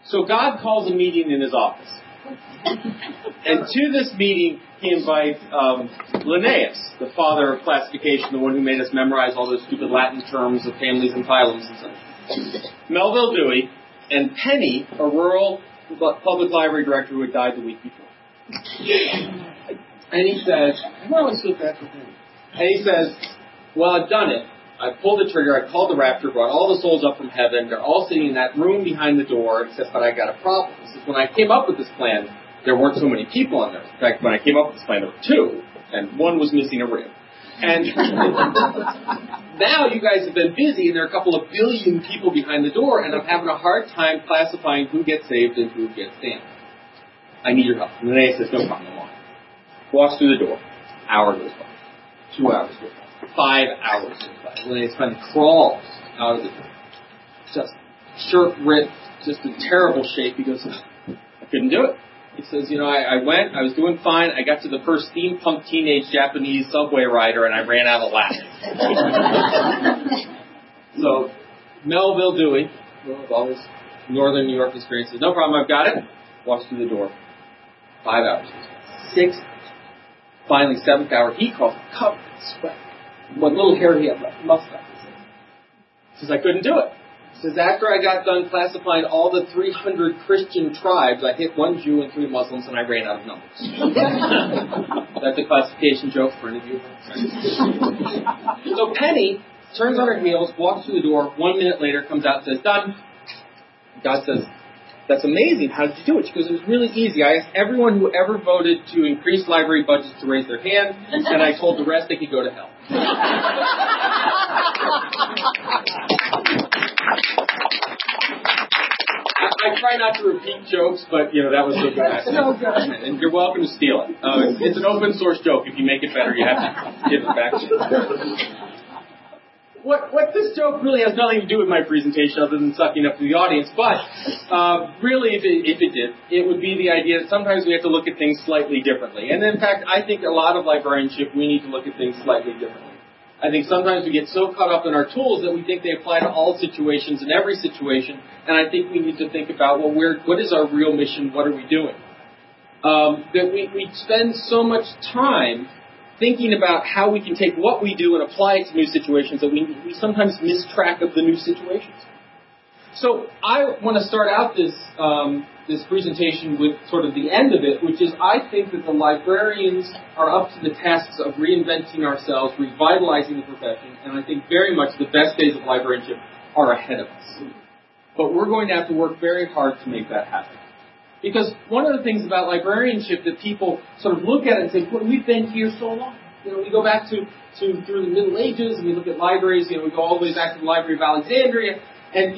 So God calls a meeting in his office. And to this meeting, he invites Linnaeus, the father of classification, the one who made us memorize all those stupid Latin terms of families and phylums and such. Melville Dewey, and Penny, a rural public library director who had died the week before. And he says, well, it's so bad for Penny. And he says, well, I've done it. I pulled the trigger, I called the rapture, brought all the souls up from heaven. They're all sitting in that room behind the door. He says, but I got a problem. He says, when I came up with this plan, there weren't so many people in there. In fact, when I came up with this plan, there were two, and one was missing a rib. And now you guys have been busy, and there are a couple of billion people behind the door, and I'm having a hard time classifying who gets saved and who gets damned. I need your help. And Linnaeus says, no problem, I'm on. Walks through the door. Hour goes by. 2 hours goes by. 5 hours goes by. Linnaeus finally crawls out of the door. Just shirt ripped, just in terrible shape. He goes, I couldn't do it. He says, I went, I was doing fine, I got to the first steampunk teenage Japanese subway rider, and I ran out of laughing. So, Melville Dewey, with all his northern New York experience, says, no problem, I've got it. Walks through the door. 5 hours. 6 hours. Finally, 7th hour, he calls it, covered in sweat. What little hair he had left, mustache. He says, I couldn't do it. He says, after I got done classifying all the 300 Christian tribes, I hit 1 Jew and 3 Muslims, and I ran out of numbers. That's a classification joke for any of you. So Penny turns on her heels, walks through the door. 1 minute later, comes out and says, done. God says, that's amazing. How did you do it? She goes, it was really easy. I asked everyone who ever voted to increase library budgets to raise their hand, and I told the rest they could go to hell. I try not to repeat jokes, but, that was so good. So good. And you're welcome to steal it. It's an open source joke. If you make it better, you have to give it back. What this joke really has nothing to do with my presentation other than sucking up to the audience, but really if it did, it would be the idea that sometimes we have to look at things slightly differently. And in fact, I think a lot of librarianship, we need to look at things slightly differently. I think sometimes we get so caught up in our tools that we think they apply to all situations and every situation, and I think we need to think about, well, what is our real mission? What are we doing? That we spend so much time thinking about how we can take what we do and apply it to new situations that we sometimes miss track of the new situations. So I want to start out this presentation with sort of the end of it, which is I think that the librarians are up to the tasks of reinventing ourselves, revitalizing the profession, and I think very much the best days of librarianship are ahead of us. But we're going to have to work very hard to make that happen. Because one of the things about librarianship that people sort of look at it and say, well, we've been here so long. We go back to through the Middle Ages, and we look at libraries, we go all the way back to the Library of Alexandria. And,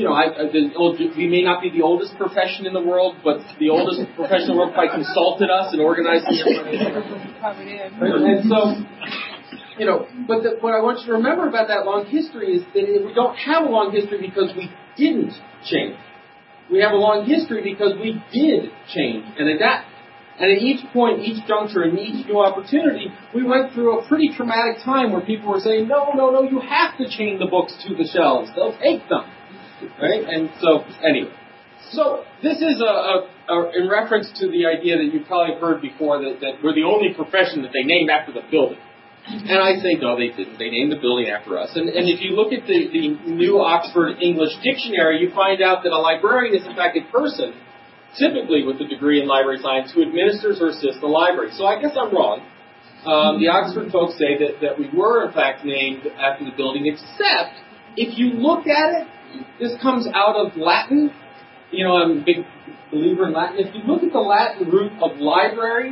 we may not be the oldest profession in the world, but the oldest profession in the world quite consulted us and organized the information. And so, but what I want you to remember about that long history is that we don't have a long history because we didn't change. We have a long history because we did change and adapt. And at each point, each juncture, and each new opportunity, we went through a pretty traumatic time where people were saying, no, you have to chain the books to the shelves. They'll take them. Right? And so, anyway. So, this is in reference to the idea that you've probably heard before that we're the only profession that they named after the building. And I say, no, they didn't. They named the building after us. And if you look at the new Oxford English Dictionary, you find out that a librarian is, in fact, a person, typically with a degree in library science, who administers or assists the library. So I guess I'm wrong. The Oxford folks say that we were, in fact, named after the building, except if you look at it, this comes out of Latin. I'm a big believer in Latin. If you look at the Latin root of library,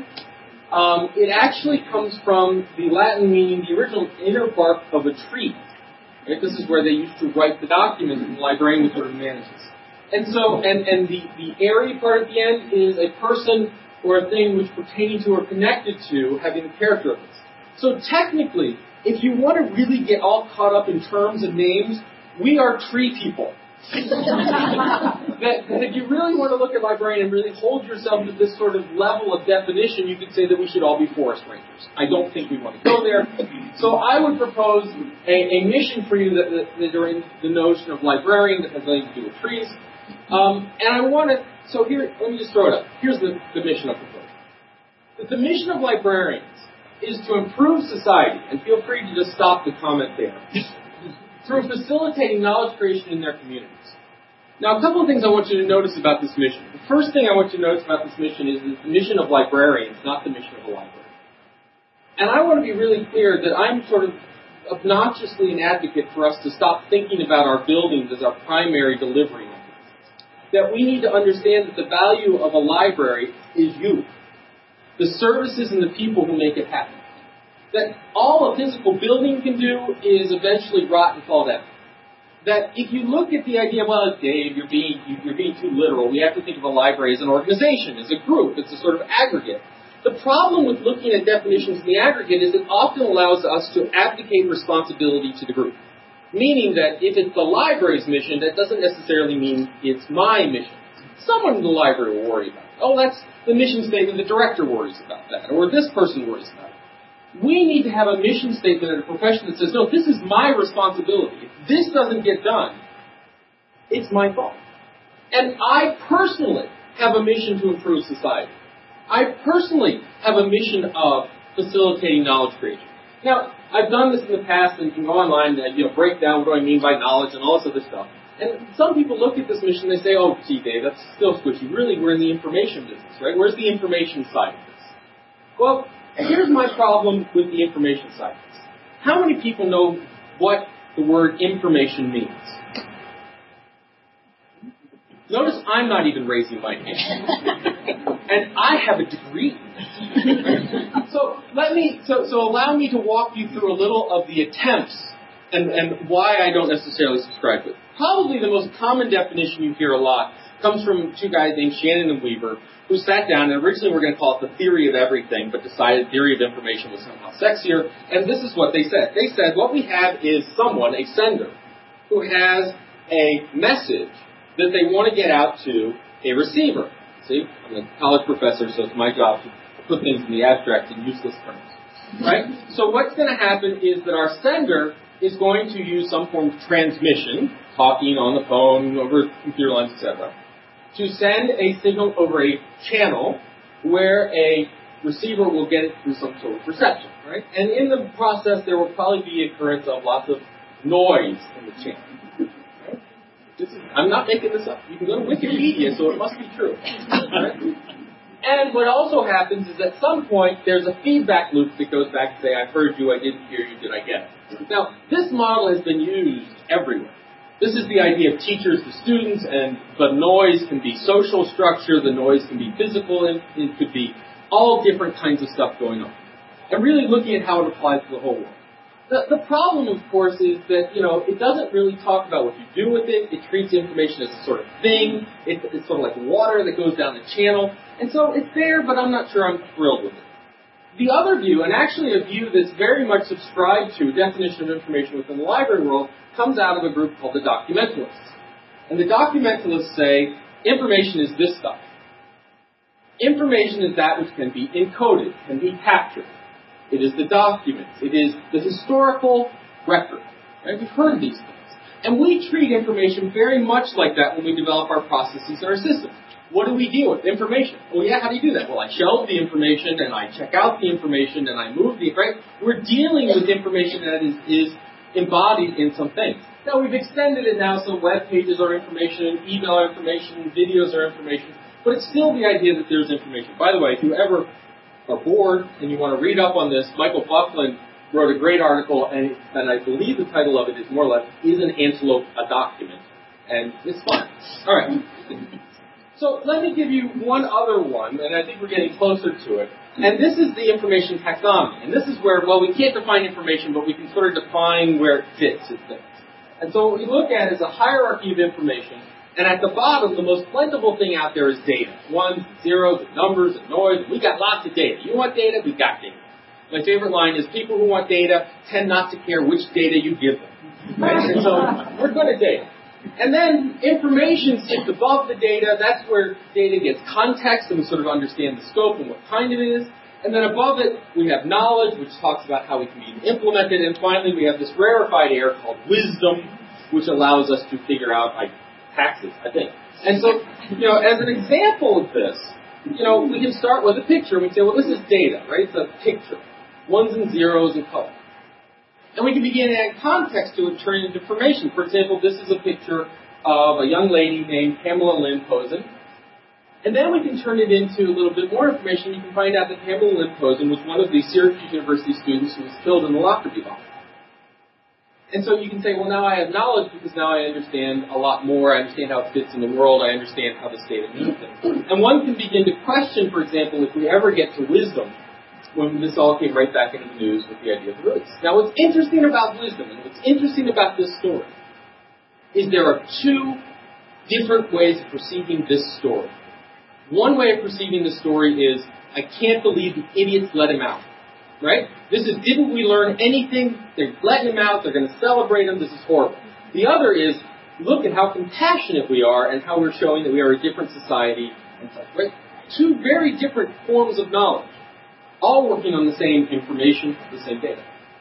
it actually comes from the Latin meaning the original inner bark of a tree. Right? This is where they used to write the documents, and the librarian would sort of manage this. And so, and the airy part at the end is a person or a thing which pertaining to or connected to having the character of this. So technically, if you want to really get all caught up in terms and names, we are tree people. that if you really want to look at librarian and really hold yourself to this sort of level of definition, you could say that we should all be forest rangers. I don't think we want to go there. So I would propose a mission for you that are in the notion of librarian that has nothing to do with trees. And I want to So here, let me just throw it up. Here's the mission of the book. The mission of librarians is to improve society, and feel free to just stop the comment there, through facilitating knowledge creation in their communities. Now, a couple of things I want you to notice about this mission. The first thing I want you to notice about this mission is the mission of librarians, not the mission of a library. And I want to be really clear that I'm sort of obnoxiously an advocate for us to stop thinking about our buildings as our primary delivery mechanisms. That we need to understand that the value of a library is you. The services and the people who make it happen. That all a physical building can do is eventually rot and fall down. That if you look at the idea, well, Dave, you're being too literal. We have to think of a library as an organization, as a group. It's a sort of aggregate. The problem with looking at definitions in the aggregate is it often allows us to abdicate responsibility to the group. Meaning that if it's the library's mission, that doesn't necessarily mean it's my mission. Someone in the library will worry about it. Oh, that's the mission statement. The director worries about that. Or this person worries about it. We need to have a mission statement in a profession that says, no, this is my responsibility. If this doesn't get done, it's my fault. And I personally have a mission to improve society. I personally have a mission of facilitating knowledge creation. Now, I've done this in the past, and you can go online and break down what do I mean by knowledge and all this other stuff. And some people look at this mission and they say, oh, gee, Dave, that's still squishy. Really, we're in the information business, right? Where's the information side of this? Well, here's my problem with the information side of this. How many people know what the word information means? Notice I'm not even raising my hand. And I have a degree. So allow me to walk you through a little of the attempts and why I don't necessarily subscribe to it. Probably the most common definition you hear a lot comes from two guys named Shannon and Weaver, who sat down, and originally we're going to call it the theory of everything, but decided theory of information was somehow sexier, and this is what they said. They said, what we have is someone, a sender, who has a message that they want to get out to a receiver. See, I'm a college professor, so it's my job to put things in the abstract and useless terms. Right? So what's going to happen is that our sender is going to use some form of transmission, talking on the phone, over computer lines, etc., to send a signal over a channel where a receiver will get it through some sort of reception. Right? And in the process, there will probably be occurrence of lots of noise in the channel. I'm not making this up. You can go to Wikipedia, so it must be true. Right? And what also happens is at some point, there's a feedback loop that goes back to say, I heard you, I didn't hear you, did I get it? Now, this model has been used everywhere. This is the idea of teachers to students, and the noise can be social structure, the noise can be physical, and it could be all different kinds of stuff going on. And really looking at how it applies to the whole world. The problem, of course, is that, it doesn't really talk about what you do with it. It treats information as a sort of thing. It's sort of like water that goes down the channel. And so it's there, but I'm not sure I'm thrilled with it. The other view, and actually a view that's very much subscribed to, definition of information within the library world, comes out of a group called the documentalists. And the documentalists say, information is this stuff. Information is that which can be encoded, can be captured. It is the documents. It is the historical record. Right? We've heard these things. And we treat information very much like that when we develop our processes and our systems. What do we deal with? Information. Oh yeah, how do you do that? Well, I shelve the information, and I check out the information, and I move the, right? We're dealing with information that is embodied in some things. Now, we've extended it now, so web pages are information, email are information, videos are information, but it's still the idea that there's information. By the way, if you ever are bored and you want to read up on this, Michael Buckland wrote a great article, and I believe the title of it is more or less, Is an Antelope a Document? And it's fun. All right. So let me give you one other one, and I think we're getting closer to it. And this is the information taxonomy. And this is where, well, we can't define information, but we can sort of define where it fits in things. And so what we look at is a hierarchy of information. And at the bottom, the most plentiful thing out there is data. Ones, zeros, and numbers, and noise. We got lots of data. You want data? We got data. My favorite line is people who want data tend not to care which data you give them. Right? And so we're good at data. And then information sits above the data. That's where data gets context, and we sort of understand the scope and what kind it is. And then above it, we have knowledge, which talks about how we can be implemented. And finally, we have this rarefied air called wisdom, which allows us to figure out, taxes, I think. And so, as an example of this, we can start with a picture. We can say, well, this is data, right? It's a picture. Ones and zeros in color. And we can begin to add context to it, turn it into information. For example, this is a picture of a young lady named Pamela Lynn Posen. And then we can turn it into a little bit more information. You can find out that Pamela Lynn Posen was one of the Syracuse University students who was killed in the Lockerbie bomb. And so you can say, well, now I have knowledge because now I understand a lot more. I understand how it fits in the world. I understand how the state means things. And one can begin to question, for example, if we ever get to wisdom, when this all came right back into the news with the idea of the roots. Now, what's interesting about wisdom, and what's interesting about this story, is there are two different ways of perceiving this story. One way of perceiving the story is, I can't believe the idiots let him out. Right? This is, didn't we learn anything? They're letting him out. They're going to celebrate him. This is horrible. The other is, look at how compassionate we are and how we're showing that we are a different society and such. Right? Two very different forms of knowledge, all working on the same information, the same data.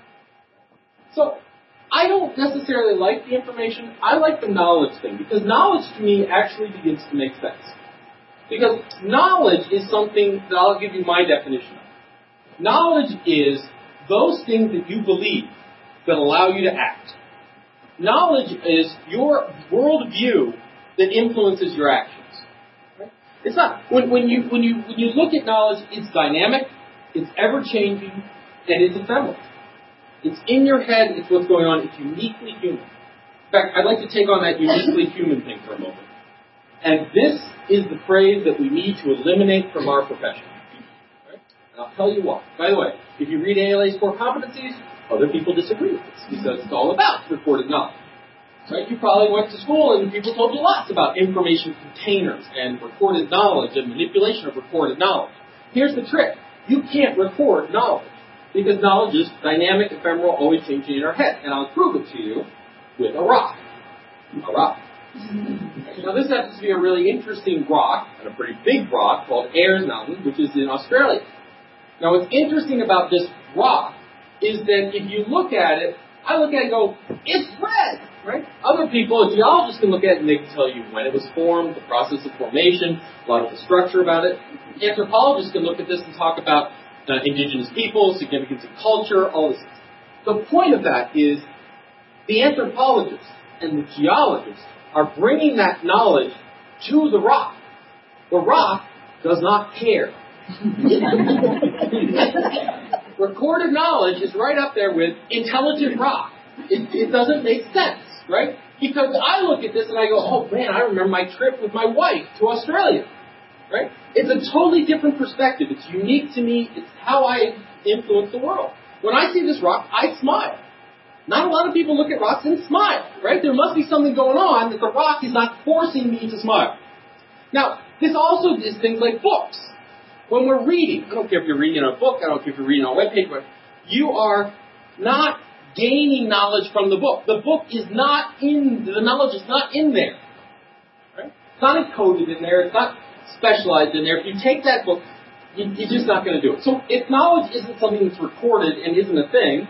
So, I don't necessarily like the information. I like the knowledge thing, because knowledge to me actually begins to make sense. Because knowledge is something that I'll give you my definition of. Knowledge is those things that you believe that allow you to act. Knowledge is your worldview that influences your actions. Right? It's not when you look at knowledge, it's dynamic, it's ever changing, and it's ephemeral. It's in your head. It's what's going on. It's uniquely human. In fact, I'd like to take on that uniquely human thing for a moment. And this is the phrase that we need to eliminate from our profession. And I'll tell you why. By the way, if you read ALA's core competencies, other people disagree with this because it's all about recorded knowledge. Right? You probably went to school and people told you lots about information containers and recorded knowledge and manipulation of recorded knowledge. Here's the trick. You can't record knowledge because knowledge is dynamic, ephemeral, always changing in our head. And I'll prove it to you with a rock. A rock. Now this happens to be a really interesting rock, and a pretty big rock, called Ayers Mountain, which is in Australia. Now, what's interesting about this rock is that if you look at it, I look at it and go, it's red, right? Other people, a geologist, can look at it and they can tell you when it was formed, the process of formation, a lot of the structure about it. Anthropologists can look at this and talk about indigenous people, significance of culture, all this. The point of that is the anthropologists and the geologists are bringing that knowledge to the rock. The rock does not care. Recorded knowledge is right up there with intelligent rock. It doesn't make sense, right? Because I look at this and I go, oh man, I remember my trip with my wife to Australia, right? It's a totally different perspective. It's unique to me. It's how I influence the world. When I see this rock, I smile. Not a lot of people look at rocks and smile, right? There must be something going on that the rock is not forcing me to smile. Now, this also is things like books. When we're reading, I don't care if you're reading a book, I don't care if you're reading a webpage, but you are not gaining knowledge from the book. The book is not the knowledge is not in there. Right? It's not encoded in there, it's not specialized in there. If you take that book, you're just not going to do it. So if knowledge isn't something that's recorded and isn't a thing,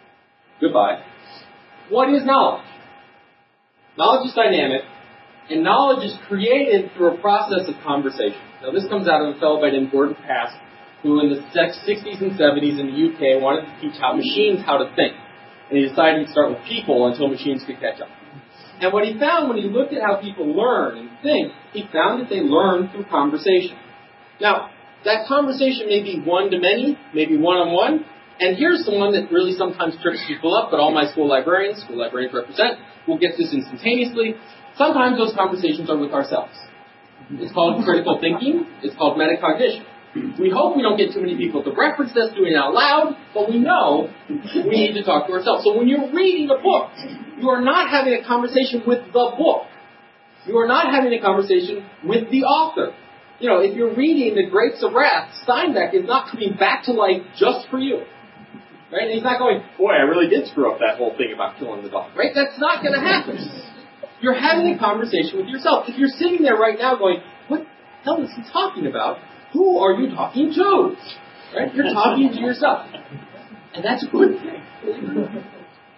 goodbye. What is knowledge? Knowledge is dynamic, and knowledge is created through a process of conversation. Now, this comes out of a fellow by the name Gordon Pask, who in the 60s and 70s in the UK wanted to teach machines how to think. And he decided to start with people until machines could catch up. And what he found when he looked at how people learn and think, he found that they learn through conversation. Now, that conversation may be one-to-many, maybe one-on-one, and here's the one that really sometimes trips people up, but all my school librarians represent, will get this instantaneously. Sometimes those conversations are with ourselves. It's called critical thinking. It's called metacognition. We hope we don't get too many people to reference this doing it out loud, but we know we need to talk to ourselves. So when you're reading a book, you are not having a conversation with the book. You are not having a conversation with the author. You know, if you're reading The Grapes of Wrath, Steinbeck is not coming back to life just for you. Right? And he's not going, boy, I really did screw up that whole thing about killing the dog. Right? That's not going to happen. You're having a conversation with yourself. If you're sitting there right now going, what the hell is he talking about? Who are you talking to? Right? You're talking to yourself. And that's a good thing. But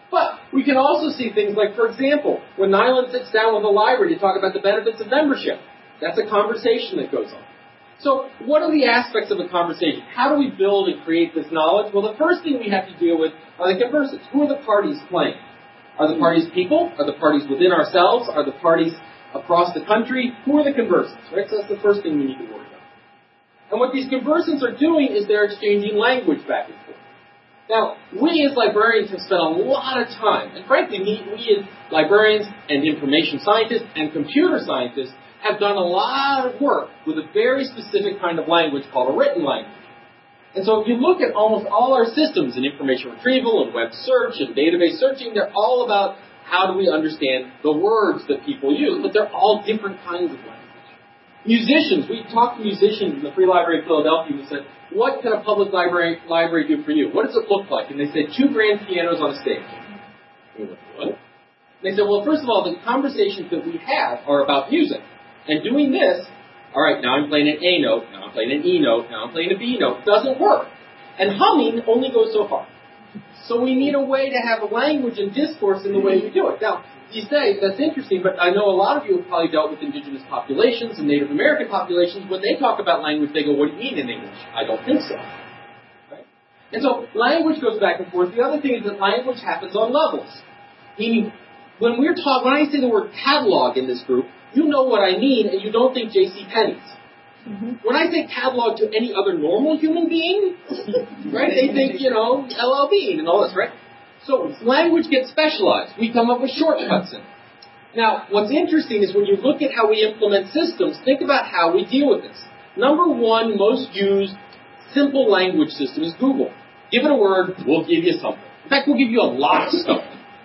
We can also see things like, for example, when Nyland sits down with a library to talk about the benefits of membership. That's a conversation that goes on. So what are the aspects of a conversation? How do we build and create this knowledge? Well, the first thing we have to deal with are the conversants. Who are the parties playing? Are the parties people? Are the parties within ourselves? Are the parties across the country? Who are the conversants, right? So that's the first thing we need to worry about. And what these conversants are doing is they're exchanging language back and forth. Now, we as librarians have spent a lot of time, and frankly, we as librarians and information scientists and computer scientists have done a lot of work with a very specific kind of language called a written language. And so if you look at almost all our systems in information retrieval and web search and database searching, they're all about how do we understand the words that people use, but they're all different kinds of language. Musicians, we talked to musicians in the Free Library of Philadelphia and we said, what can a public library do for you? What does it look like? And they said, 2 grand pianos on a stage. We went, what? They said, well, first of all, the conversations that we have are about music. And doing this, all right, now I'm playing an A note, now I'm playing an E note, now I'm playing a B note, doesn't work. And humming only goes so far. So we need a way to have a language and discourse in the way we do it. Now, you say, that's interesting, but I know a lot of you have probably dealt with indigenous populations and Native American populations. When they talk about language, they go, what do you mean in English? I don't think so. Right? And so language goes back and forth. The other thing is that language happens on levels. Meaning, when I say the word catalog in this group, you know what I mean, and you don't think J.C. Penney's. Mm-hmm. When I say catalog to any other normal human being, right, they think, LL Bean and all this, right? So language gets specialized. We come up with shortcuts in it. Now, what's interesting is when you look at how we implement systems, think about how we deal with this. Number one most used simple language system is Google. Give it a word, we'll give you something. In fact, we'll give you a lot of stuff.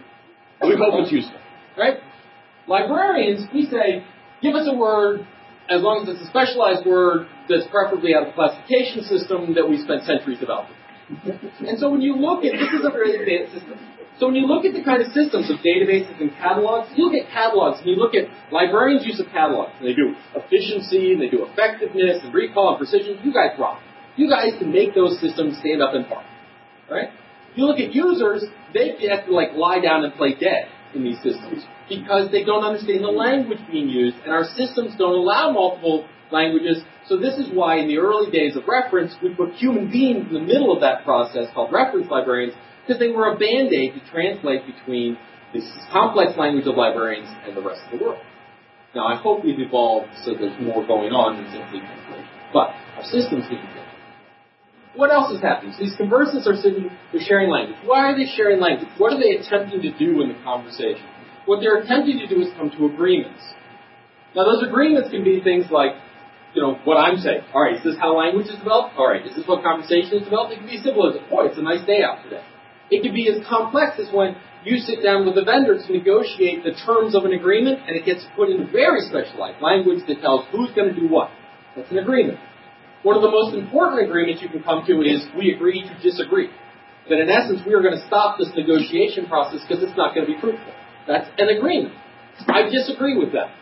We hope it's useful, right? Librarians, we say, give us a word, as long as it's a specialized word that's preferably out of a classification system that we spent centuries developing. And so when you look at, this is a very advanced system. So when you look at the kind of systems of databases and catalogs, you look at catalogs and you look at librarians' use of catalogs. And they do efficiency, and they do effectiveness, and recall and precision. You guys rock. You guys can make those systems stand up and bark. Right? You look at users, they have to lie down and play dead in these systems because they don't understand the language being used, and our systems don't allow multiple languages. So this is why in the early days of reference, we put human beings in the middle of that process called reference librarians, because they were a band-aid to translate between this complex language of librarians and the rest of the world. Now, I hope we've evolved so there's more going on than simply translation. But our systems need to be. What else is happening? So these conversants are they're sharing language. Why are they sharing language? What are they attempting to do in the conversation? What they're attempting to do is come to agreements. Now, those agreements can be things like, what I'm saying. All right, is this how language is developed? All right, is this what conversation is developed? It can be as simple as, boy, it's a nice day out today. It can be as complex as when you sit down with a vendor to negotiate the terms of an agreement, and it gets put in very specialized language that tells who's going to do what. That's an agreement. One of the most important agreements you can come to is we agree to disagree. That in essence, we are going to stop this negotiation process because it's not going to be fruitful. That's an agreement. I disagree with that.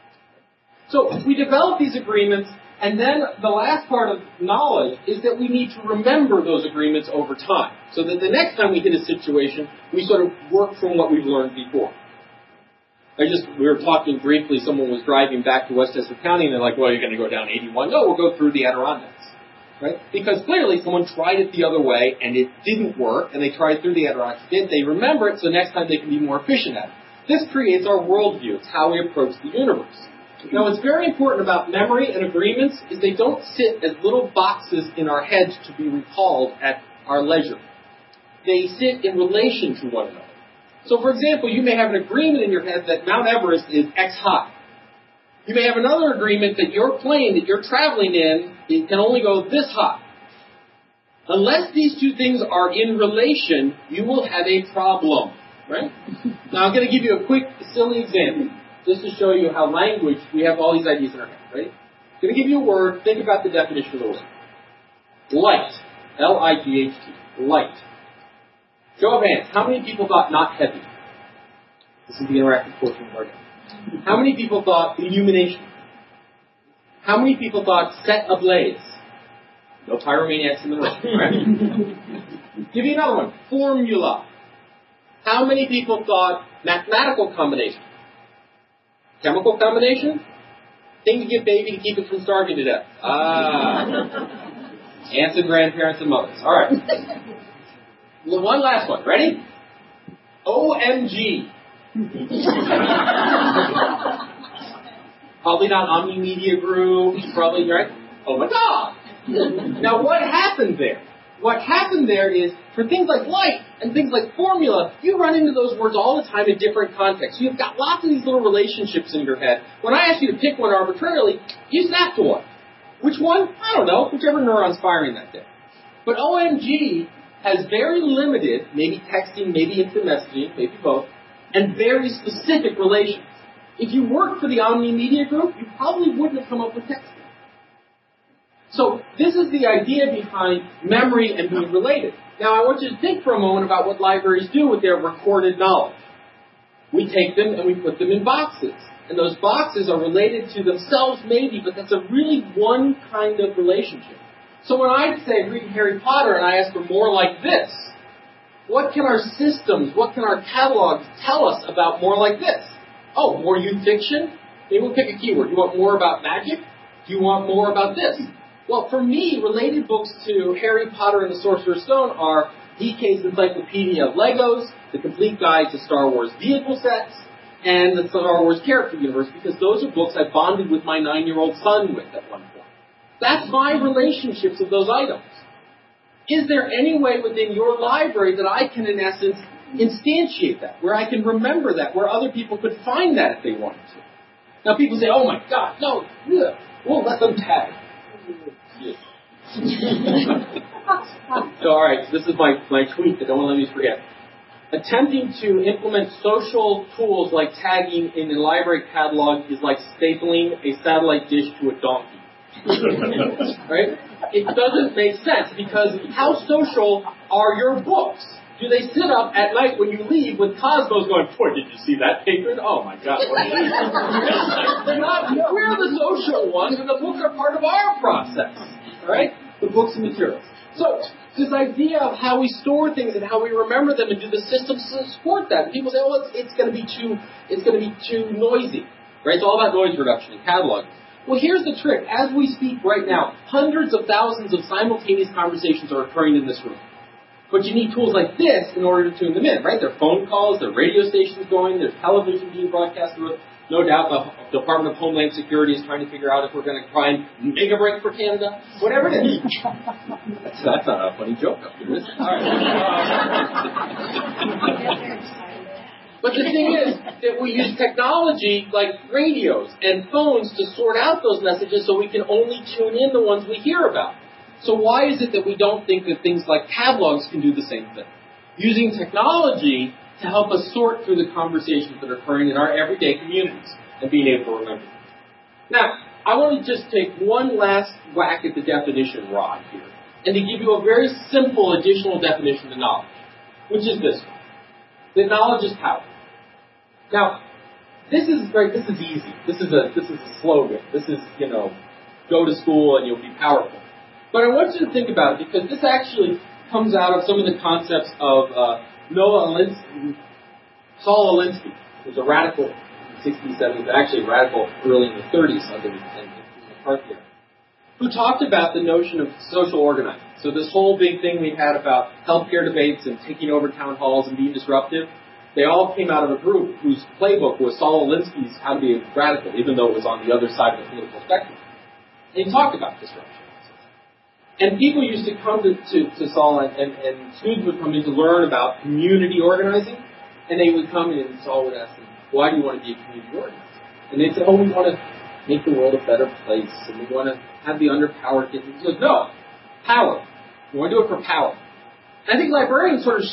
So we develop these agreements, and then the last part of knowledge is that we need to remember those agreements over time. So that the next time we hit a situation, we sort of work from what we've learned before. We were talking briefly, someone was driving back to Westchester County, and they're like, well, you're going to go down 81. No, we'll go through the Adirondacks. Right? Because clearly someone tried it the other way, and it didn't work, and they tried through the Adirondacks. They remember it, so next time they can be more efficient at it. This creates our worldview. It's how we approach the universe. Now, what's very important about memory and agreements is they don't sit as little boxes in our heads to be recalled at our leisure. They sit in relation to one another. So, for example, you may have an agreement in your head that Mount Everest is X high. You may have another agreement that your plane that you're traveling in it can only go this high. Unless these two things are in relation, you will have a problem. Right? Now, I'm going to give you a quick, silly example, just to show you how language, we have all these ideas in our head. Right? I'm going to give you a word. Think about the definition of the word. Light. L-I-G-H-T. Light. Show of hands. How many people thought not heavy? This is the interactive portion of our day. How many people thought illumination? How many people thought set ablaze? No pyromaniacs in the room, right? Give you another one. Formula. How many people thought mathematical combination? Chemical combination? Thing to give baby to keep it from starving to death. Aunts and grandparents and mothers. All right. One last one. Ready? OMG. Probably not Omni Media Group. Probably, right? Oh my God. Now, what happened there? What happened there is, for things like light and things like formula, you run into those words all the time in different contexts. You've got lots of these little relationships in your head. When I ask you to pick one arbitrarily, you snap to one. Which one? I don't know. Whichever neuron's firing that day. But OMG has very limited, maybe texting, maybe instant messaging, maybe both, and very specific relations. If you worked for the Omni Media Group, you probably wouldn't have come up with texting. So this is the idea behind memory and being related. Now I want you to think for a moment about what libraries do with their recorded knowledge. We take them and we put them in boxes. And those boxes are related to themselves maybe, but that's a really one kind of relationship. So when I say read Harry Potter and I ask for more like this, what can our systems, what can our catalogs tell us about more like this? Oh, more youth fiction? Maybe we'll pick a keyword. You want more about magic? Do you want more about this? Well, for me, related books to Harry Potter and the Sorcerer's Stone are DK's Encyclopedia of Legos, The Complete Guide to Star Wars Vehicle Sets, and the Star Wars Character Universe, because those are books I bonded with my 9-year-old son with at one point. That's my relationships of those items. Is there any way within your library that I can, in essence, instantiate that, where I can remember that, where other people could find that if they wanted to? Now people say, oh my God, no, we'll let them tag. So, all right, this is my tweet that don't want to let me forget. Attempting to implement social tools like tagging in a library catalog is like stapling a satellite dish to a donkey. Right? It doesn't make sense, because how social are your books? Do they sit up at night when you leave with Cosmos going, boy, did you see that patron? Oh my God. We're the social ones, and the books are part of our process. Right? The books and materials. So, this idea of how we store things and how we remember them, and do the systems support that? And people say, oh, it's going to be too noisy. Right? It's all about noise reduction in cataloging. Well, here's the trick. As we speak right now, hundreds of thousands of simultaneous conversations are occurring in this room. But you need tools like this in order to tune them in, right? There are phone calls, there are radio stations going, there's television being broadcast through it. No doubt the Department of Homeland Security is trying to figure out if we're going to try and make a break for Canada. Whatever it is. That's not a funny joke. Is it? All right. But the thing is that we use technology like radios and phones to sort out those messages so we can only tune in the ones we hear about. So why is it that we don't think that things like catalogs can do the same thing? Using technology to help us sort through the conversations that are occurring in our everyday communities and being able to remember them. Now, I want to just take one last whack at the definition rod here, and to give you a very simple additional definition to knowledge, which is this one. That knowledge is power. Now, this is easy. This is a slogan. This is, go to school and you'll be powerful. But I want you to think about it, because this actually comes out of some of the concepts of Saul Alinsky, who's a radical in the 60s, 70s, actually radical early in the 30s under the McCarthy era, who talked about the notion of social organizing. So this whole big thing we had about healthcare debates and taking over town halls and being disruptive, they all came out of a group whose playbook was Saul Alinsky's How to Be a Radical, even though it was on the other side of the political spectrum. And he talked about disruption. And people used to come to Saul, and students would come in to learn about community organizing, and they would come in and Saul would ask them, why do you want to be a community organizer? And they'd say, oh, we want to make the world a better place, and we want to have the underpowered kids. And he goes, no, power. We want to do it for power. And I think librarians sort of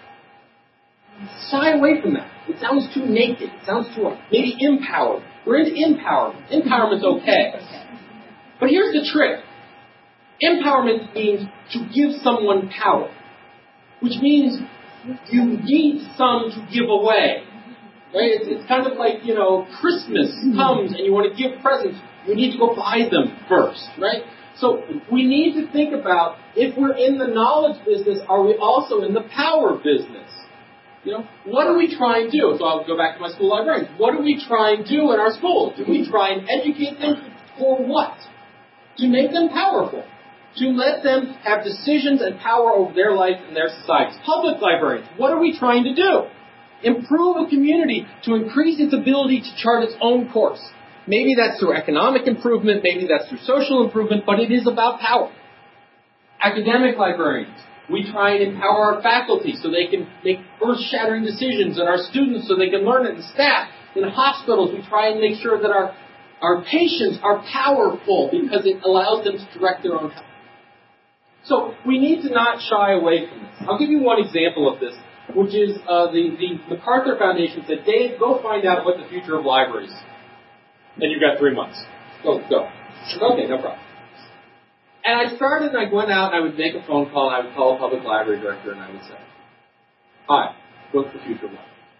shy away from that. It sounds too naked. It sounds too, maybe empowered. We're into empowerment. Empowerment's okay. But here's the trick. Empowerment means to give someone power, which means you need some to give away. Right? It's kind of like, Christmas comes and you want to give presents. You need to go buy them first, right? So we need to think about, if we're in the knowledge business, are we also in the power business? What do we try and do? So I'll go back to my school librarians. What do we try and do in our schools? Do we try and educate them for what? To make them powerful. To let them have decisions and power over their life and their societies. Public librarians, what are we trying to do? Improve a community to increase its ability to chart its own course. Maybe that's through economic improvement, maybe that's through social improvement, but it is about power. Academic librarians, we try and empower our faculty so they can make earth-shattering decisions, and our students so they can learn it, and staff. In hospitals, we try and make sure that our patients are powerful because it allows them to direct their own health. So we need to not shy away from this. I'll give you one example of this, which is the MacArthur Foundation said, Dave, go find out what the future of libraries is. And you've got 3 months. Go. Okay, no problem. And I started, and I went out, and I would make a phone call, and I would call a public library director, and I would say, hi, what's the future of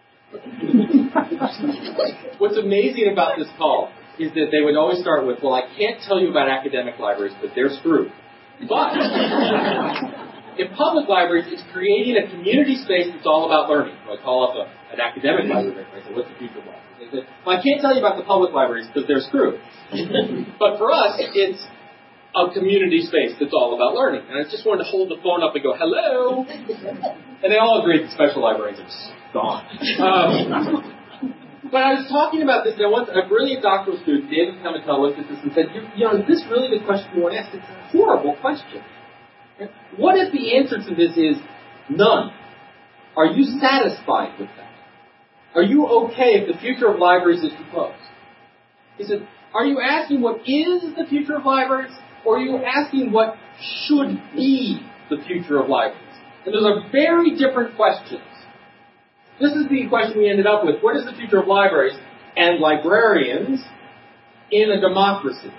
libraries? What's amazing about this call is that they would always start with, well, I can't tell you about academic libraries, but they're screwed. But in public libraries, it's creating a community space that's all about learning. So I call up an academic library director, and I say, what's the future of libraries? They say, well, I can't tell you about the public libraries because they're screwed. But for us, it's a community space that's all about learning. And I just wanted to hold the phone up and go, hello. And they all agreed that special librarians are gone. But I was talking about this, and once a brilliant doctoral student, David Pimentel, looked at this and said, is this really the question you want to ask? It's a horrible question. What if the answer to this is none? Are you satisfied with that? Are you okay if the future of libraries is proposed? He said, are you asking what is the future of libraries, or are you asking what should be the future of libraries? And those are very different questions. This is the question we ended up with. What is the future of libraries and librarians in a democracy?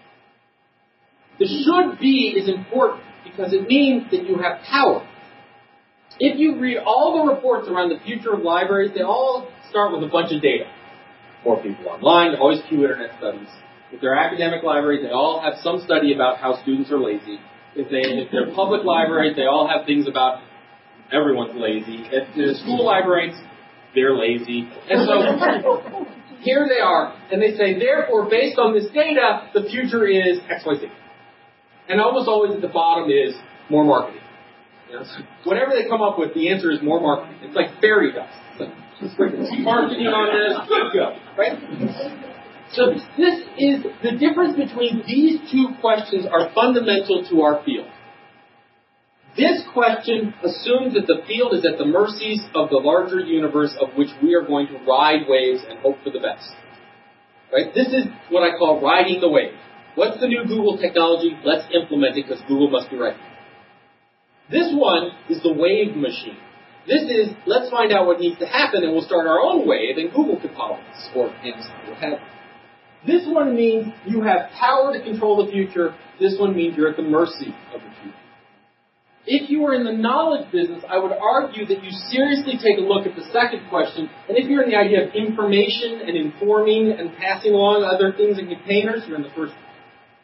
The should be is important because it means that you have power. If you read all the reports around the future of libraries, they all start with a bunch of data. More people online, they always Pew Internet studies. If they're academic libraries, they all have some study about how students are lazy. If they're public libraries, they all have things about everyone's lazy. If they're school librarians, they're lazy. And so here they are, and they say, therefore, based on this data, the future is XYZ. And almost always at the bottom is more marketing. Whatever they come up with, the answer is more marketing. It's like fairy dust. It's like marketing on this, go, right? So this is, the difference between these two questions are fundamental to our field. This question assumes that the field is at the mercies of the larger universe of which we are going to ride waves and hope for the best. Right? This is what I call riding the wave. What's the new Google technology? Let's implement it because Google must be right. This one is the wave machine. This is, let's find out what needs to happen and we'll start our own wave and Google can follow us or Amazon, what have you. This one means you have power to control the future. This one means you're at the mercy of the future. If you are in the knowledge business, I would argue that you seriously take a look at the second question, and if you're in the idea of information and informing and passing along other things in containers, you're in the first one.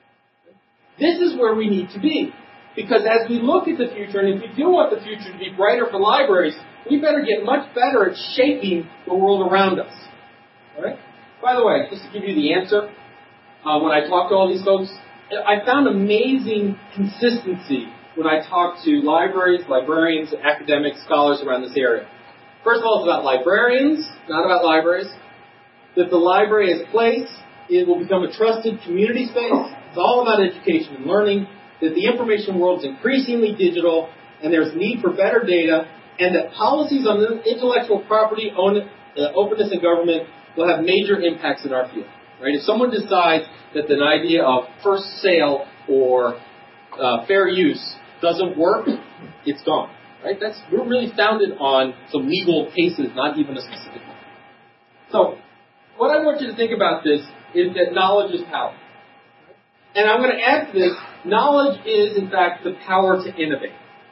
This is where we need to be. Because as we look at the future, and if we do want the future to be brighter for libraries, we better get much better at shaping the world around us. All right? By the way, just to give you the answer, when I talk to all these folks, I found amazing consistency when I talk to libraries, librarians, academics, scholars around this area. First of all, it's about librarians, not about libraries. That the library as a place, it will become a trusted community space. It's all about education and learning. That the information world is increasingly digital, and there's need for better data, and that policies on intellectual property, openness in government will have major impacts in our field. Right? If someone decides that an idea of first sale or fair use doesn't work, it's gone. Right? We're really founded on some legal cases, not even a specific one. So, what I want you to think about this is that knowledge is power. And I'm going to add to this, knowledge is, in fact, the power to innovate.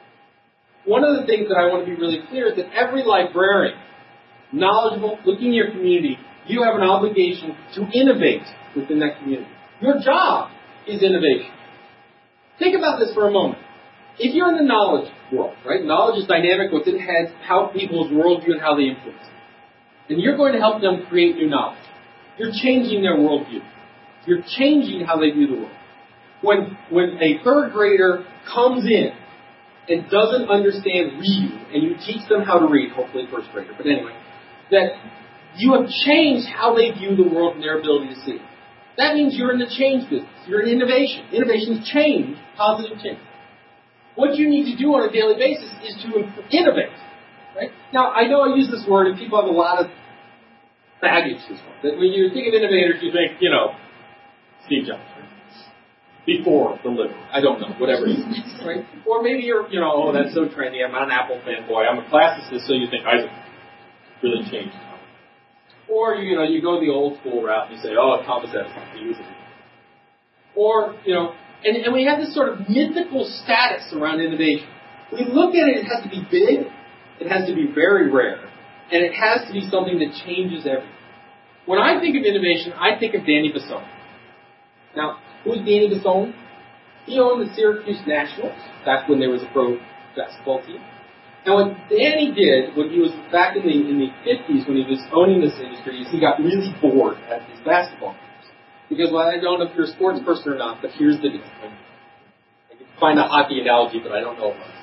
One of the things that I want to be really clear is that every librarian, knowledgeable, looking at your community, you have an obligation to innovate within that community. Your job is innovation. Think about this for a moment. if you're in the knowledge world, right? Knowledge is dynamic within heads, how people's worldview and how they influence it. And you're going to help them create new knowledge. You're changing their worldview. You're changing how they view the world. When a third grader comes in and doesn't understand reading, and you teach them how to read, hopefully first grader, but anyway, that you have changed how they view the world and their ability to see. That means you're in the change business. You're in innovation. Innovation is change, positive change. What you need to do on a daily basis is to innovate. Right? Now, I know I use this word, and people have a lot of baggage this one. That when you think of innovators, you think, Steve Jobs. Right? Before the liver. I don't know, whatever it is. Right? Or maybe you're, oh, that's so trendy. I'm not an Apple fanboy. I'm a classicist, so you think Isaac really changed. Or, you go the old school route and you say, oh, Thomas Edison, he was a... Or, and we have this sort of mythical status around innovation. When we look at it, it has to be big, it has to be very rare, and it has to be something that changes everything. When I think of innovation, I think of Danny Bassone. Now, who's Danny Bassone? He owned the Syracuse Nationals, back when there was a pro basketball team. And what Danny did, when he was back in the 50s, when he was owning this industry, is he got really bored at his basketball games. Because, well, I don't know if you're a sports person or not, but here's the deal. I can find a hockey analogy, but I don't know about it.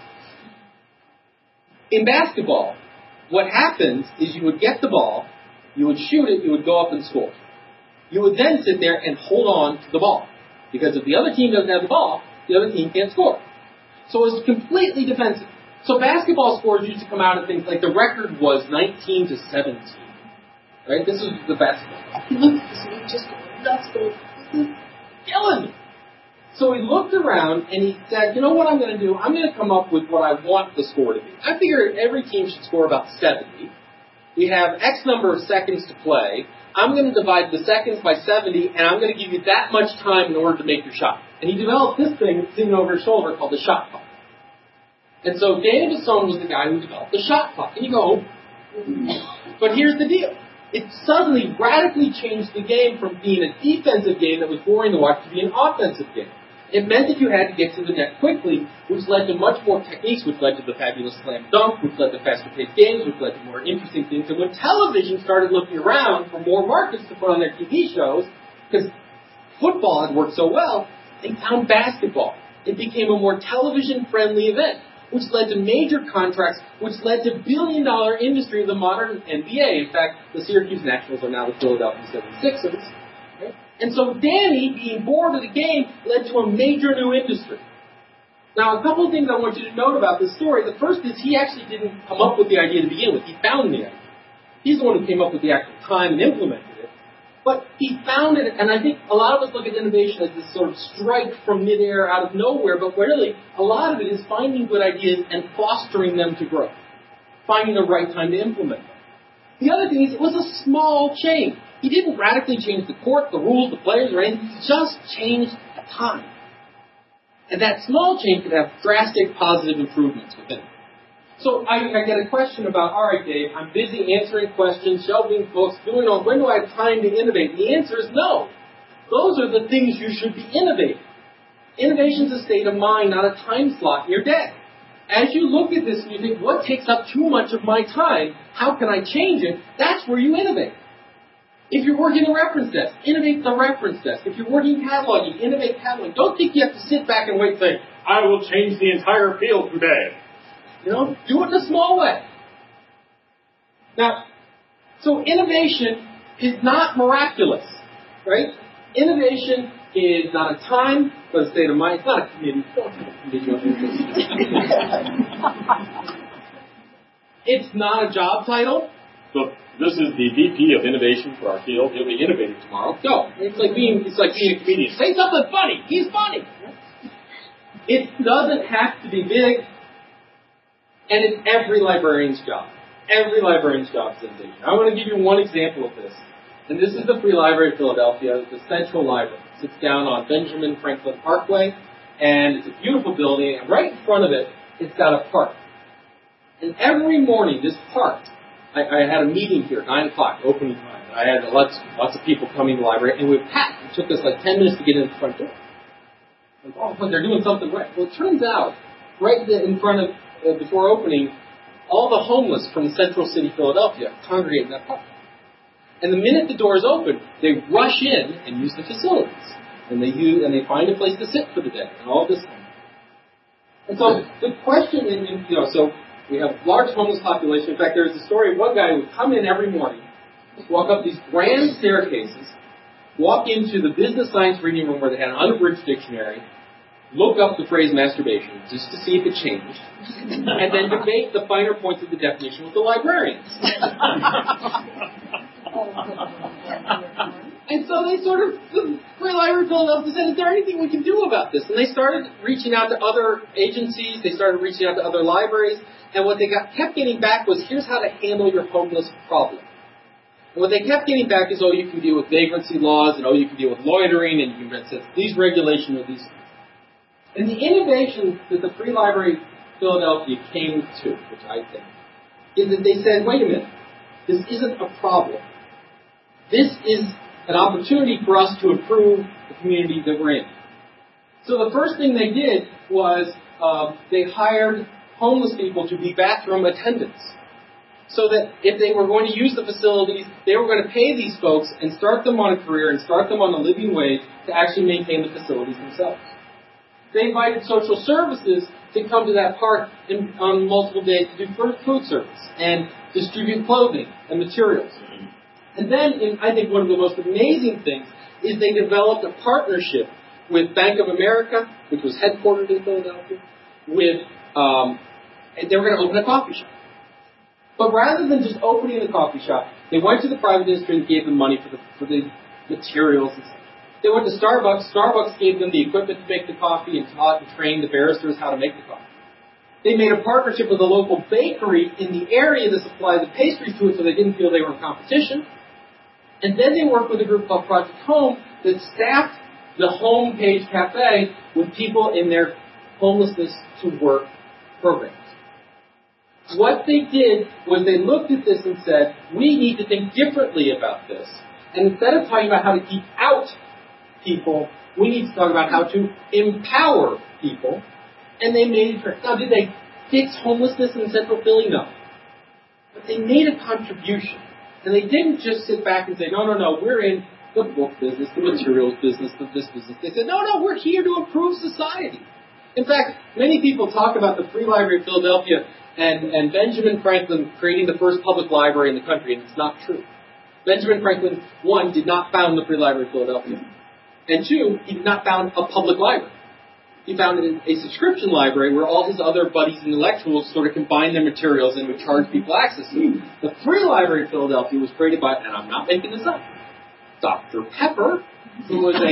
In basketball, what happens is you would get the ball, you would shoot it, you would go up and score. You would then sit there and hold on to the ball. Because if the other team doesn't have the ball, the other team can't score. So it's completely defensive. So basketball scores used to come out of things like the record was 19 to 17. Right? This is the basketball. He looked at this and he just going nuts. This is killing me. So he looked around and he said, you know what I'm going to do? I'm going to come up with what I want the score to be. I figure every team should score about 70. We have X number of seconds to play. I'm going to divide the seconds by 70, and I'm going to give you that much time in order to make your shot. And he developed this thing sitting over his shoulder called the shot clock. And so Danny Bassone was the guy who developed the shot clock. And you go, but here's the deal. It suddenly radically changed the game from being a defensive game that was boring to watch to be an offensive game. It meant that you had to get to the net quickly, which led to much more techniques, which led to the fabulous slam dunk, which led to faster-paced games, which led to more interesting things. And when television started looking around for more markets to put on their TV shows, because football had worked so well, they found basketball. It became a more television-friendly event, which led to major contracts, which led to billion-dollar industry of the modern NBA. In fact, the Syracuse Nationals are now the Philadelphia 76ers. Right? And so Danny, being bored of the game, led to a major new industry. Now, a couple of things I want you to note about this story. The first is he actually didn't come up with the idea to begin with. He found the idea. He's the one who came up with the actual time and implemented it. But he found it, and I think a lot of us look at innovation as this sort of strike from midair out of nowhere, but really, a lot of it is finding good ideas and fostering them to grow. Finding the right time to implement them. The other thing is, it was a small change. He didn't radically change the court, the rules, the players, or anything. He just changed the time. And that small change could have drastic positive improvements within it. So I get a question about, all right, Dave, I'm busy answering questions, shelving books, doing all, when do I have time to innovate? And the answer is no. Those are the things you should be innovating. Innovation is a state of mind, not a time slot in your day. As you look at this and you think, what takes up too much of my time? How can I change it? That's where you innovate. If you're working the reference desk, innovate the reference desk. If you're working cataloging, innovate cataloging. Don't think you have to sit back and wait and say, I will change the entire field today. Do it in a small way. Now, so innovation is not miraculous, right? Innovation is not a time, but a state of mind. It's not a committee. Don't have a committee on this. It's not a job title. So this is the VP of innovation for our field. He'll be innovating tomorrow. No, it's like being a comedian. Say something funny. He's funny. It doesn't have to be big. And it's every librarian's job. Every librarian's job is innovation. I want to give you one example of this. And this is the Free Library of Philadelphia, the Central Library. It sits down on Benjamin Franklin Parkway, and it's a beautiful building, and right in front of it, it's got a park. And every morning, this park, I had a meeting here at 9 o'clock, opening time, and I had lots of people coming to the library, and we were packed. It took us like 10 minutes to get in the front door. Like, oh, but they're doing something right. Well, it turns out, right in front of, before opening, all the homeless from central city Philadelphia congregate in that park. And the minute the doors open, they rush in and use the facilities. And they find a place to sit for the day and all this time. And so the question, so we have large homeless population. In fact, there's a story of one guy who would come in every morning, walk up these grand staircases, walk into the business science reading room where they had an unabridged dictionary, look up the phrase masturbation just to see if it changed, and then debate the finer points of the definition with the librarians. And so the Free Library of Philadelphia said, is there anything we can do about this? And they started reaching out to other agencies, they started reaching out to other libraries, and what they kept getting back was, here's how to handle your homeless problem. And what they kept getting back is, you can deal with vagrancy laws, and you can deal with loitering, and you can set these regulations or these. And the innovation that the Free Library of Philadelphia came to, which I think, is that they said, wait a minute, this isn't a problem. This is an opportunity for us to improve the community that we're in. So the first thing they did was they hired homeless people to be bathroom attendants. So that if they were going to use the facilities, they were going to pay these folks and start them on a career and start them on a living wage to actually maintain the facilities themselves. They invited social services to come to that park on multiple days to do food service and distribute clothing and materials. And then, I think one of the most amazing things is they developed a partnership with Bank of America, which was headquartered in Philadelphia, and they were going to open a coffee shop. But rather than just opening the coffee shop, they went to the private industry and gave them money for the materials and stuff. They went to Starbucks. Starbucks gave them the equipment to make the coffee and taught and trained the baristers how to make the coffee. They made a partnership with a local bakery in the area to supply the pastries to it so they didn't feel they were in competition. And then they worked with a group called Project Home that staffed the Home Page Cafe with people in their homelessness to work programs. What they did was they looked at this and said, we need to think differently about this. And instead of talking about how to keep out people, we need to talk about how to empower people. And they made it. Now, did they fix homelessness in Central Philly? No. But they made a contribution. And they didn't just sit back and say, no, we're in the book business, the materials business, this business. They said, no, we're here to improve society. In fact, many people talk about the Free Library of Philadelphia and Benjamin Franklin creating the first public library in the country, and it's not true. Benjamin Franklin, one, did not found the Free Library of Philadelphia. And two, he did not found a public library. He founded a subscription library where all his other buddies and intellectuals sort of combined their materials and would charge people access to it. The Free Library of Philadelphia was created by, and I'm not making this up, Dr. Pepper, who was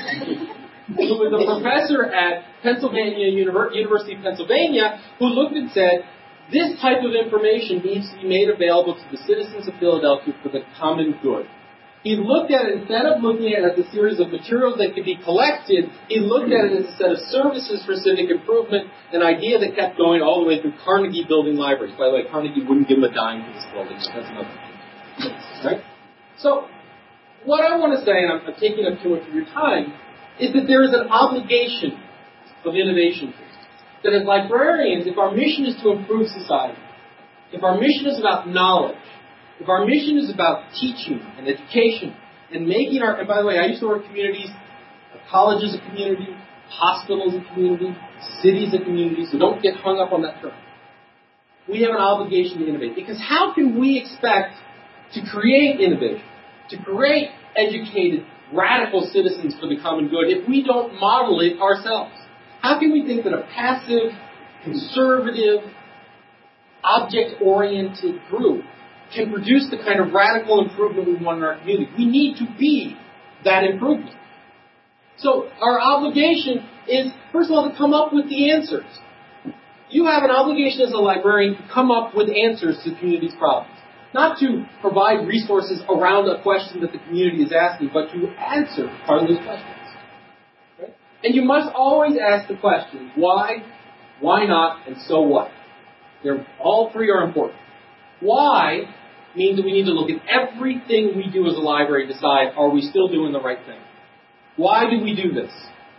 a professor at University of Pennsylvania, who looked and said, this type of information needs to be made available to the citizens of Philadelphia for the common good. He looked at it, instead of looking at it as a series of materials that could be collected, he looked at it as a set of services for civic improvement, an idea that kept going all the way through Carnegie building libraries. By the way, Carnegie wouldn't give him a dime for this building, so that's another thing. Right? So, what I want to say, and I'm taking up too much of your time, is that there is an obligation of innovation here. That as librarians, if our mission is to improve society, if our mission is about knowledge, if our mission is about teaching and education and making and by the way, I used to work in communities, a college is a community, hospital is a community, city is a community, so don't get hung up on that term. We have an obligation to innovate, because how can we expect to create innovation, to create educated, radical citizens for the common good if we don't model it ourselves? How can we think that a passive, conservative, object-oriented group can produce the kind of radical improvement we want in our community? We need to be that improvement. So our obligation is, first of all, to come up with the answers. You have an obligation as a librarian to come up with answers to the community's problems. Not to provide resources around a question that the community is asking, but to answer part of those questions. Right? And you must always ask the questions, why not, and so what? All three are important. Why means that we need to look at everything we do as a library and decide, are we still doing the right thing? Why do we do this?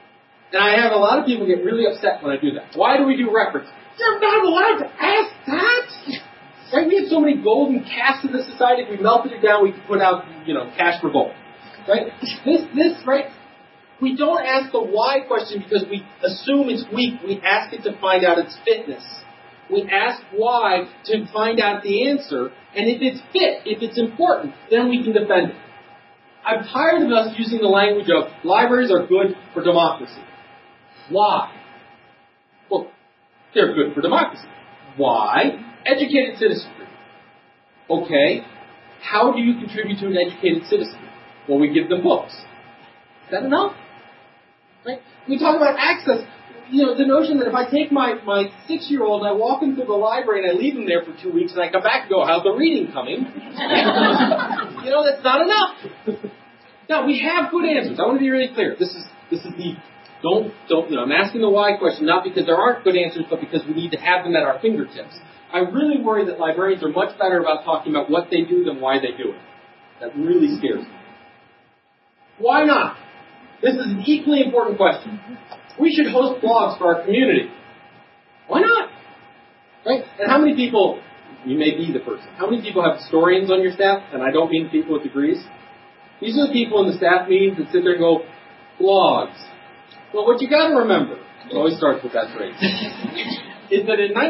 And I have a lot of people get really upset when I do that. Why do we do records? You're not allowed to ask that! Right? We have so many golden casks in this society. If we melted it down, we could put out, cash for gold. Right? Right? We don't ask the why question because we assume it's weak. We ask it to find out its fitness. We ask why to find out the answer, and if it's fit, if it's important, then we can defend it. I'm tired of us using the language of libraries are good for democracy. Why? Well, they're good for democracy. Why? Educated citizenry. Okay, how do you contribute to an educated citizen? Well, we give them books. Is that enough? Right? We talk about access. The notion that if I take my 6-year-old and I walk him through the library and I leave him there for 2 weeks and I come back and go, how's the reading coming? That's not enough. Now, we have good answers. I want to be really clear. This is the, I'm asking the why question, not because there aren't good answers, but because we need to have them at our fingertips. I really worry that librarians are much better about talking about what they do than why they do it. That really scares me. Why not? This is an equally important question. We should host blogs for our community. Why not? Right? And how many people, you may be the person, how many people have historians on your staff? And I don't mean people with degrees. These are the people in the staff meetings that sit there and go, blogs. Well, what you got to remember, it always starts with that phrase, is that in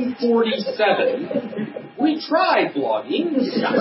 1947, we tried blogging.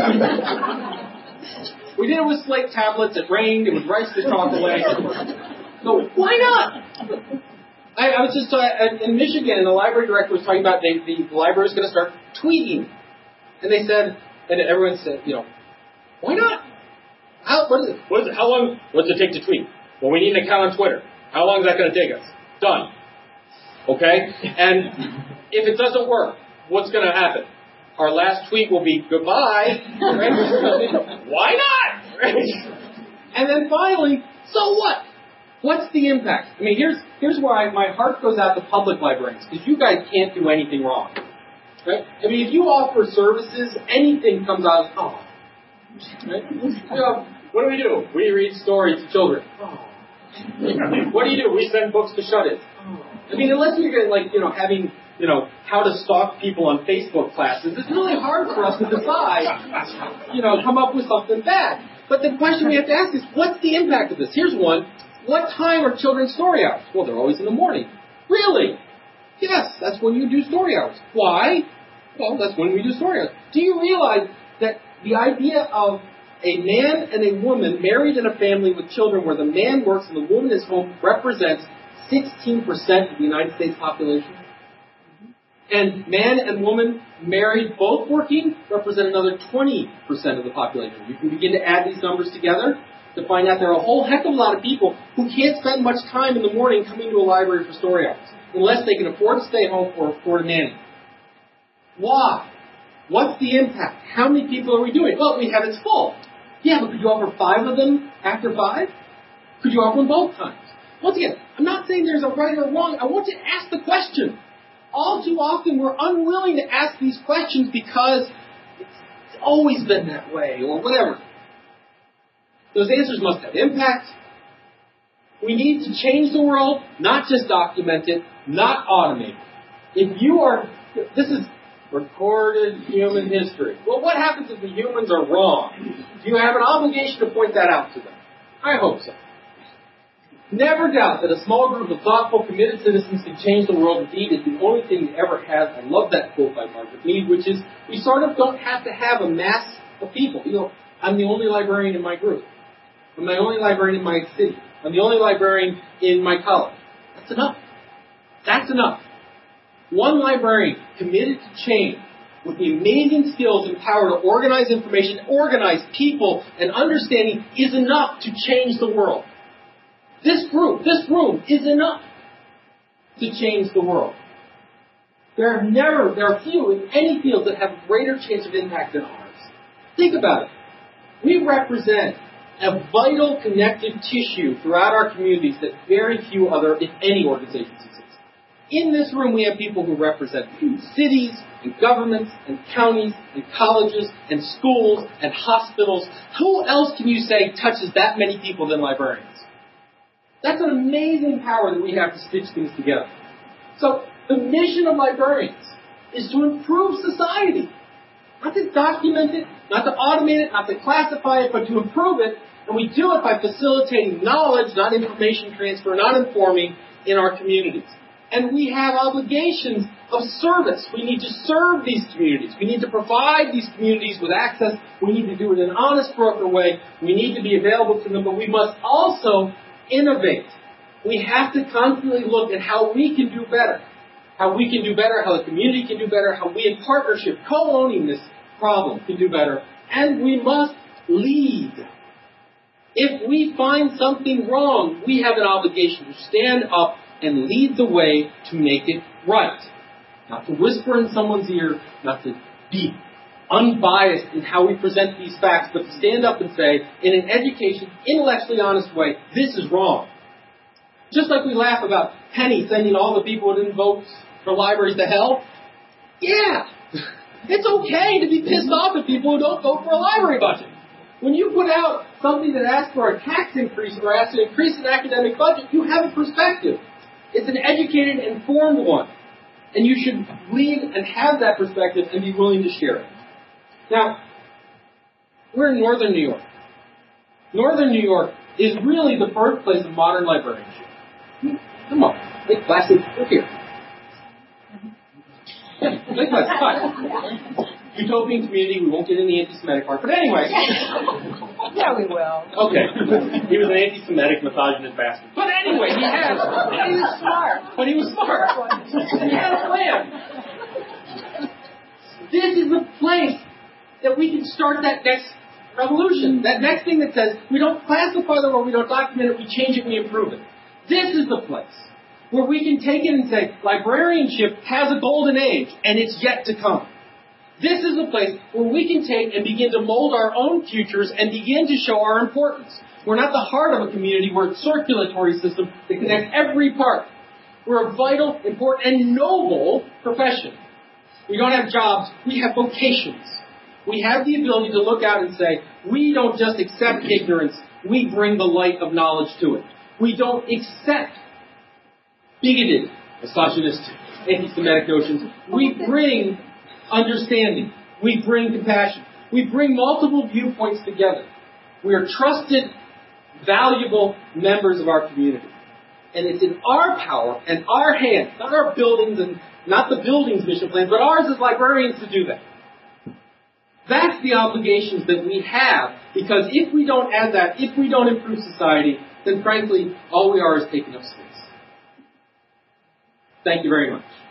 We did it with slate tablets. It rained. It was rice to chalk away. So why not? I was just in Michigan, and the library director was talking about the library is going to start tweeting, and they said, and everyone said, why not? What is it? How long? What's it take to tweet? Well, we need an account on Twitter. How long is that going to take us? Done. Okay? And if it doesn't work, what's going to happen? Our last tweet will be goodbye. Right? Why not? Right? And then finally, so what? What's the impact? I mean, here's why my heart goes out to public librarians, because you guys can't do anything wrong. Right? I mean, if you offer services, anything comes out of, right? What do? We read stories to children. What do? We send books to shut-ins. I mean, unless you're having, how to stalk people on Facebook classes, it's really hard for us to decide, come up with something bad. But the question we have to ask is, what's the impact of this? Here's one. What time are children's story hours? Well, they're always in the morning. Really? Yes, that's when you do story hours. Why? Well, that's when we do story hours. Do you realize that the idea of a man and a woman married in a family with children where the man works and the woman is home represents 16% of the United States population? And man and woman married, both working, represent another 20% of the population. You can begin to add these numbers together to find out there are a whole heck of a lot of people who can't spend much time in the morning coming to a library for story hours, unless they can afford to stay home or afford a nanny. Why? What's the impact? How many people are we doing? Well, we have it's full. Yeah, but could you offer 5 of them after 5? Could you offer them both times? Once again, I'm not saying there's a right or wrong. I want you to ask the question. All too often, we're unwilling to ask these questions because it's always been that way, or whatever. Those answers must have impact. We need to change the world, not just document it, not automate it. This is recorded human history. Well, what happens if the humans are wrong? Do you have an obligation to point that out to them? I hope so. Never doubt that a small group of thoughtful, committed citizens can change the world. Indeed, it's the only thing it ever has. I love that quote by Margaret Mead, which is, we sort of don't have to have a mass of people. I'm the only librarian in my group. I'm the only librarian in my city. I'm the only librarian in my college. That's enough. That's enough. One librarian committed to change with the amazing skills and power to organize information, organize people, and understanding is enough to change the world. This room is enough to change the world. There are few in any field that have a greater chance of impact than ours. Think about it. We represent a vital connective tissue throughout our communities that very few other, if any, organizations exist. In this room, we have people who represent cities and governments and counties and colleges and schools and hospitals. Who else can you say touches that many people than librarians? That's an amazing power that we have to stitch things together. So the mission of librarians is to improve society. Not to document it, not to automate it, not to classify it, but to improve it. And we do it by facilitating knowledge, not information transfer, not informing in our communities. And we have obligations of service. We need to serve these communities. We need to provide these communities with access. We need to do it in an honest, broker way. We need to be available to them, but we must also innovate. We have to constantly look at how we can do better. How we can do better, how the community can do better, how we in partnership, co-owning this problem can do better. And we must lead. If we find something wrong, we have an obligation to stand up and lead the way to make it right. Not to whisper in someone's ear, not to be unbiased in how we present these facts, but to stand up and say, in an education, intellectually honest way, this is wrong. Just like we laugh about Penny sending all the people who didn't vote for libraries to hell. Yeah, it's okay to be pissed off at people who don't vote for a library budget. When you put out something that asks for a tax increase or asks to increase an academic budget, you have a perspective. It's an educated, informed one. And you should lead and have that perspective and be willing to share it. Now, we're in Northern New York. Northern New York is really the birthplace of modern librarianship. Come on, make glasses. Look here. Make glasses. Fine. Utopian community. We won't get in the anti-Semitic part. But anyway. Yeah, we will. Okay. He was an anti-Semitic, misogynist bastard. But anyway, he had. He was smart. But he was smart. And he had a plan. This is the place that we can start that next revolution. That next thing that says, we don't classify the world, we don't document it, we change it, we improve it. This is the place where we can take it and say, librarianship has a golden age, and it's yet to come. This is the place where we can take and begin to mold our own futures and begin to show our importance. We're not the heart of a community, we're a circulatory system that connects every part. We're a vital, important, and noble profession. We don't have jobs, we have vocations. We have the ability to look out and say, we don't just accept ignorance, we bring the light of knowledge to it. We don't accept bigoted, misogynistic, anti-Semitic notions. We bring understanding. We bring compassion. We bring multiple viewpoints together. We are trusted, valuable members of our community. And it's in our power and our hands, not our buildings and not the building's mission plan, but ours as librarians to do that. That's the obligations that we have, because if we don't add that, if we don't improve society, then frankly, all we are is taking up space. Thank you very much.